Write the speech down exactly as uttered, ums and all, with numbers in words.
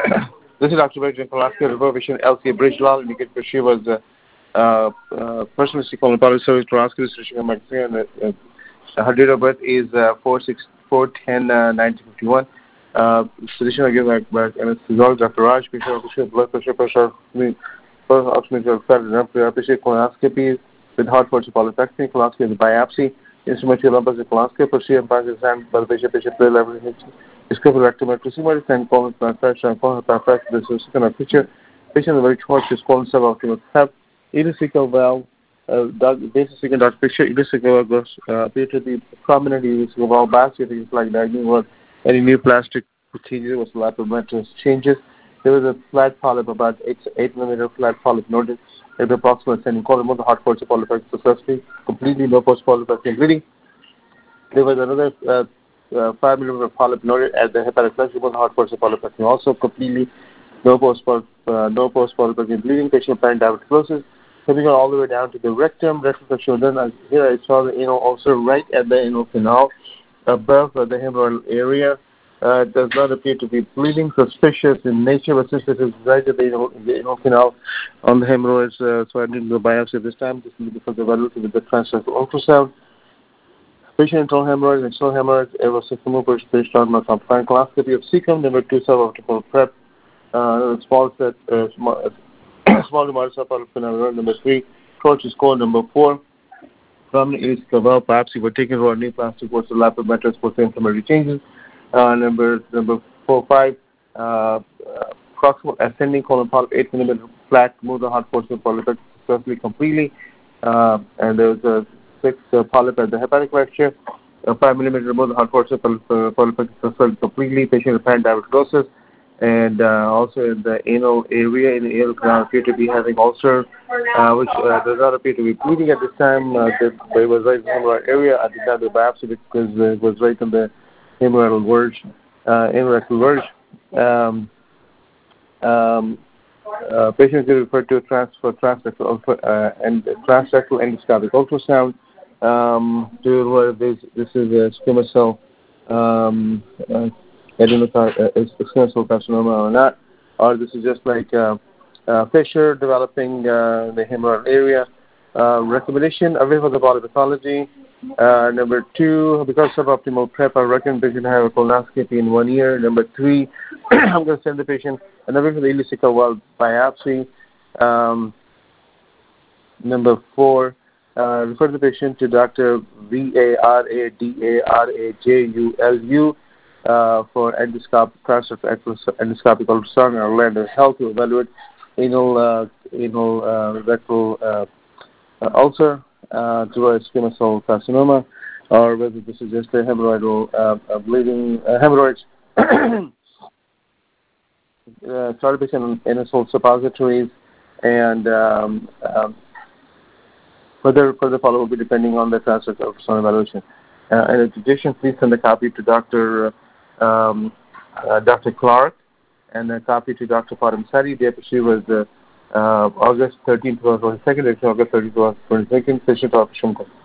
This is Doctor Benjamin Pulaski, Reservation L C Bridgewell, indicated for she was uh, uh, uh, personal colon public service Pulaski, restriction magazine, and uh, her date of birth is uh, four six four ten nineteen fifty one. Uh, Sedition again like back and it's Zog, Doctor Raj, Bishop, Bishop, blood pressure, pressure, first option of patient colonoscopy with hard force polypectomy, colonoscopy with biopsy, instrumental lumbar colonoscopy, procedure by the exam by the patient, patient play level. Discover rectometry, similar and colon transfection, and colon transfection, this is a second picture. Patient is very short, is colon suboptimal step. Ileocecal valve, uh, basic second dot picture, ileocecal valve uh, appear to be prominent ileocecal valve basket, is like diagonal or any new plastic procedure was lateral changes. There was a flat polyp, about eight, eight millimeter flat polyp noted at the approximate sending colon, the hard force polypectomy successfully, completely no post polypectomy bleeding. There was another uh, Uh, five millimeter polyp noted at the hepatic flexure, one hard force polypectomy, also completely no post uh, no post polypectomy bleeding. Patient apparent diverticulosis, coming all the way down to the rectum. Rectum flexure. Then uh, here I saw the anal ulcer right at the anal canal, above uh, the hemorrhoidal area. Uh, does not appear to be bleeding, suspicious in nature, but since it is right at the anal, the anal canal on the hemorrhoids, uh, so I didn't do a biopsy this time. This is because of evaluated with the transrectal ultrasound. Patient internal hemorrhoids, external hemorrhoids, aerosystem movers, based on my compliant coloscopy of cecum, number two suboptimal prep, uh, small set, uh, small, uh, small to moderate suboptimal number three, torch is colon number four, prominent ileocecal valve biopsy, we're taking raw knee plastic, what's the lateral metrics, what's the inflammatory changes, uh, number, number four, five, uh, uh, proximal ascending colon polyp, eight millimeter flat, move the hard portion of polyp successfully, completely, uh, and there's a six uh, polyp at the hepatic flexure, uh, five millimeter above the hard portion of polyp completely, patient apparent diverticulosis, and uh, also in the anal area, in the anal canal appear to be having ulcer, uh, which uh, does not appear to be bleeding at this time. Uh, it was right in the hemorrhoid area. I did not do biopsy because it was right in the hemorrhoidal verge, uh, anorectal verge. Um, um, uh, patient is referred to trans for transrectal uh, and transrectal endoscopic ultrasound. Um, to where this this is a squamous cell um, uh, adenocar- uh, squamous cell carcinoma or not, or this is just like uh, uh, fissure developing uh, in the hemorrhoidal area. Uh, recommendation away from the body pathology. Uh, number two, because of optimal prep, I recommend the patient have a colonoscopy in one year. Number three, I'm going to send the patient another for the ileocecal valve biopsy. Um, number four. Uh, refer the patient to Doctor V A R A D A R A J U L U uh, for endoscopic endoscopic ultrasound or Orlando Health to evaluate anal uh, anal uh, rectal uh, uh, ulcer uh, to a squamous cell carcinoma, or whether this is just a hemorrhoidal uh, uh, bleeding uh, hemorrhoids. uh, start the patient on anal suppositories and um, um, Further, further follow will be depending on the transfer of ultrasound evaluation. Uh, and in addition, please send a copy to Doctor Um, uh, Doctor Clark and a copy to Doctor Fatim Sadi. The episode was uh, uh, August thirteenth, twenty twenty-two, August thirteenth, twenty twenty-two, patient office.